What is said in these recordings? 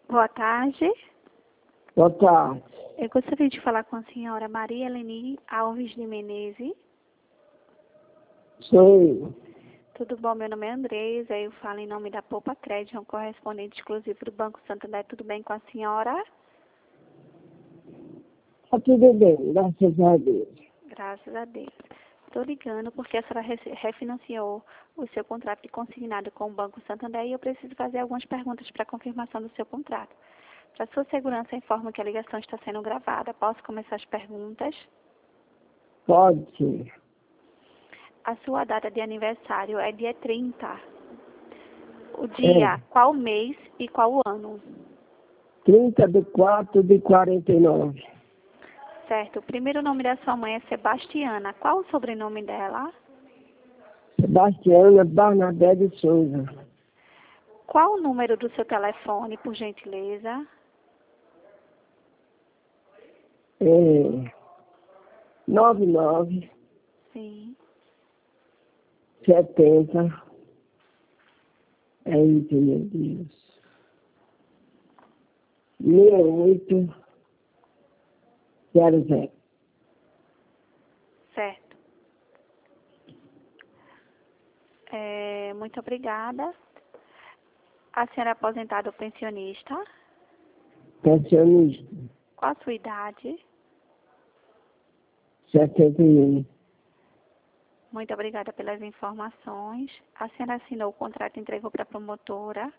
Boa tarde. Boa tarde. Eu gostaria de falar com a senhora Maria Eleni Alves de Menezes. Sou eu. Tudo bom? Meu nome é Andresa. Eu falo em nome da Poupa Crédito, um correspondente exclusivo do Banco Santander. Tudo bem com a senhora? Tá tudo bem, graças a Deus. Graças a Deus. Estou ligando porque a senhora refinanciou o seu contrato de consignado com o Banco Santander e eu preciso fazer algumas perguntas para confirmação do seu contrato. Para sua segurança, informo que a ligação está sendo gravada. Posso começar as perguntas? Pode ser. A sua data de aniversário é dia 30. O dia, qual mês e qual o ano? 30/4/49. Certo. O primeiro nome da sua mãe é Sebastiana. Qual o sobrenome dela? Sebastiana Barnabé de Souza. Qual o número do seu telefone, por gentileza? 99 Sim. 70. É isso, meu Deus. 68 00. Certo. Muito obrigada. A senhora é aposentada ou pensionista? Pensionista. Qual a sua idade? 71. Muito obrigada pelas informações. A senhora assinou o contrato e entregou para a promotora?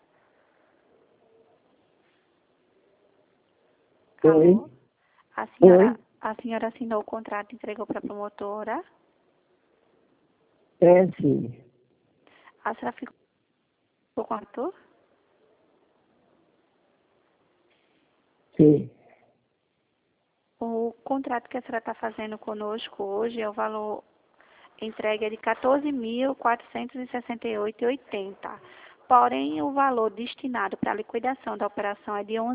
Oi? Alô? A senhora assinou o contrato e entregou para a promotora? É sim. A senhora ficou com quanto? Sim. O contrato que a senhora está fazendo conosco hoje é o valor entregue é de R$ 14.468,80. Porém, o valor destinado para a liquidação da operação é de R$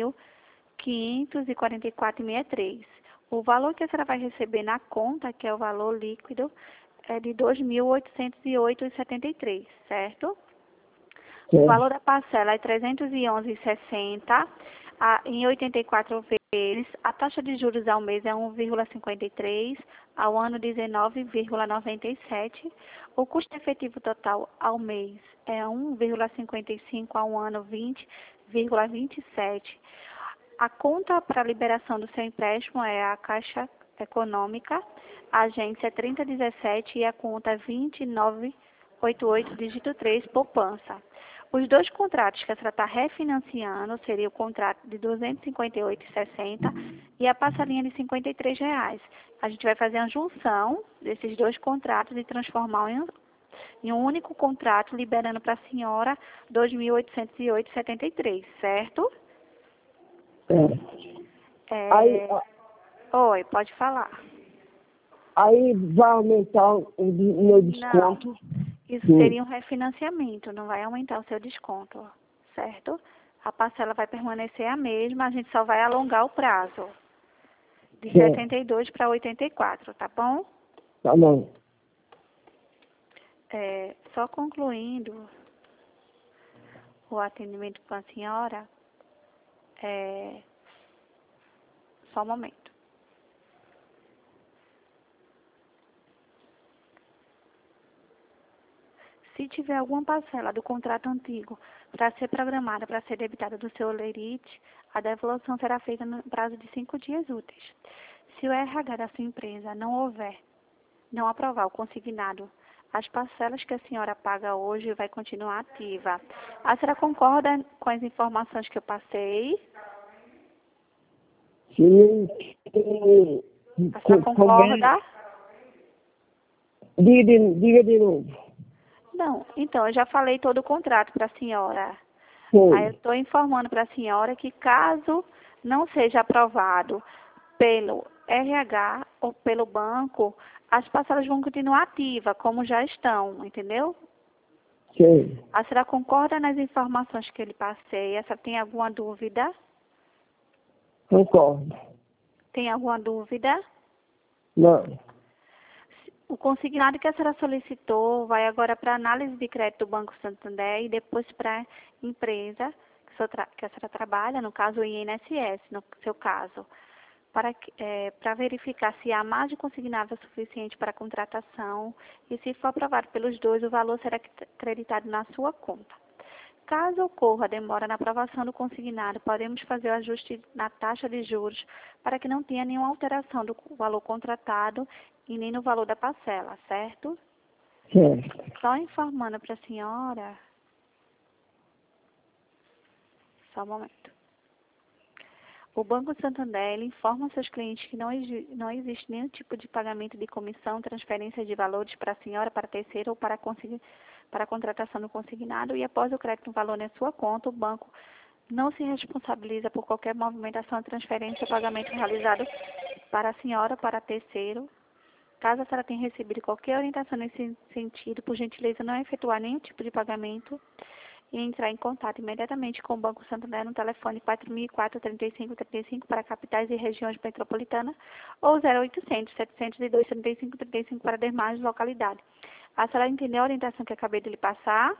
11.544,63. O valor que a senhora vai receber na conta, que é o valor líquido, é de R$ 2.808,73, certo? O valor da parcela é R$ 311,60 em 84 vezes. A taxa de juros ao mês é 1,53, ao ano 19,97. O custo efetivo total ao mês é 1,55, ao ano 20,27. A conta para liberação do seu empréstimo é a Caixa Econômica, a agência é 3017 e a conta é 2988, dígito 3, poupança. Os dois contratos que a senhora está refinanciando seria o contrato de R$ 258,60 e a parcelinha de R$ 53. A gente vai fazer a junção desses dois contratos e transformar em um único contrato, liberando para a senhora R$ 2.808,73, certo? Oi, pode falar. Aí vai aumentar o meu desconto? Não, isso seria um refinanciamento, não vai aumentar o seu desconto, certo? A parcela vai permanecer a mesma, a gente só vai alongar o prazo de 72 para 84, tá bom? Tá bom. Só concluindo o atendimento com a senhora, só um momento. Se tiver alguma parcela do contrato antigo para ser programada, para ser debitada do seu lerite, a devolução será feita no prazo de 5 dias úteis. Se o RH da sua empresa não aprovar o consignado, as parcelas que a senhora paga hoje vai continuar ativa. A senhora concorda com as informações que eu passei? Sim. A senhora concorda? Diga de novo. Não, então, eu já falei todo o contrato para a senhora. Sim. Aí eu estou informando para a senhora que caso não seja aprovado pelo RH ou pelo banco, as parcelas vão continuar ativas, como já estão, entendeu? Sim. A senhora concorda nas informações que eu lhe passei? A senhora tem alguma dúvida? Concordo. Tem alguma dúvida? Não. O consignado que a senhora solicitou vai agora para análise de crédito do Banco Santander e depois para a empresa, que que a senhora trabalha, no caso o INSS, no seu caso, para verificar se há margem consignável suficiente para a contratação e, se for aprovado pelos dois, o valor será creditado na sua conta. Caso ocorra demora na aprovação do consignado, podemos fazer o ajuste na taxa de juros para que não tenha nenhuma alteração do valor contratado e nem no valor da parcela, certo? Certo. Só informando para a senhora. Só um momento. O Banco Santander ele informa aos seus clientes que não existe nenhum tipo de pagamento de comissão, transferência de valores para a senhora, para terceiro ou para a contratação do consignado, e após o crédito no valor na sua conta, o banco não se responsabiliza por qualquer movimentação, transferência ou pagamento realizado para a senhora ou para terceiro. Caso a senhora tenha recebido qualquer orientação nesse sentido, por gentileza, não efetuar nenhum tipo de pagamento e entrar em contato imediatamente com o Banco Santander no telefone 4004-3535 para capitais e regiões metropolitanas ou 0800-702-3535 para demais localidades. A senhora entendeu a orientação que acabei de lhe passar?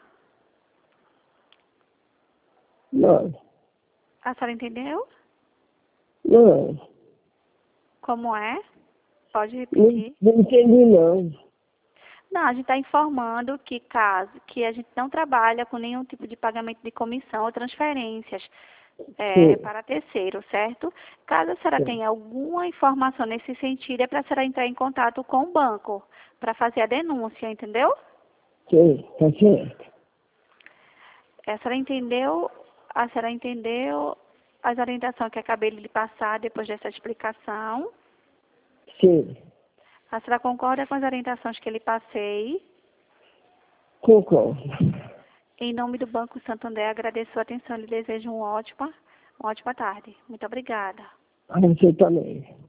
Não. A senhora entendeu? Não. Como é? Pode Não, repetir. não entendi, não. Não, a gente está informando que a gente não trabalha com nenhum tipo de pagamento de comissão ou transferências Sim. para terceiro, certo? Caso a senhora Sim. tenha alguma informação nesse sentido, é para a senhora entrar em contato com o banco para fazer a denúncia, entendeu? Sim, tá certo. A senhora entendeu? A senhora entendeu as orientações que acabei de lhe passar depois dessa explicação? Sim. A senhora concorda com as orientações que lhe passei? Concordo. Em nome do Banco Santander, agradeço a atenção e lhe desejo uma ótima tarde. Muito obrigada. A você também.